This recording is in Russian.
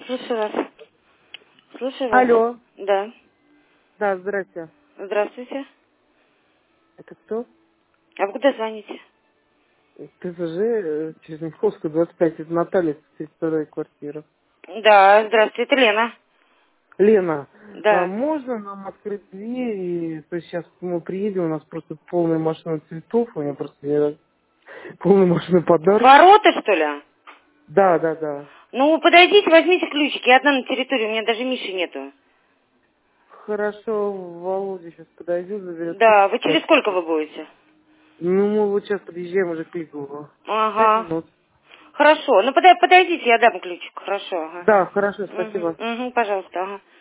Слушаю вас. Слушаю вас. Алло. Да. Да, здрасте. Здравствуйте. Это кто? А вы куда звоните? ТЗЖ, через Миховскую, 25, это Наталья, 32 квартира. Да, здравствуйте, это Лена. Лена, Да. можно нам открыть дверь? То есть сейчас мы приедем, у нас просто полная машина цветов, у меня просто полная машина подарков. Ворота, что ли? Да, да, да. Ну, подойдите, возьмите ключики. Я одна на территории, у меня даже Миши нету. Хорошо, Володя сейчас подойдет, заберет ключ. Да, вы через сколько вы будете? Ну, мы вот сейчас подъезжаем уже к Лигову. 5 Ага. минут. Хорошо. Ну, подойдите, я дам ключик. Хорошо, ага. Да, хорошо, спасибо. Угу, пожалуйста, ага.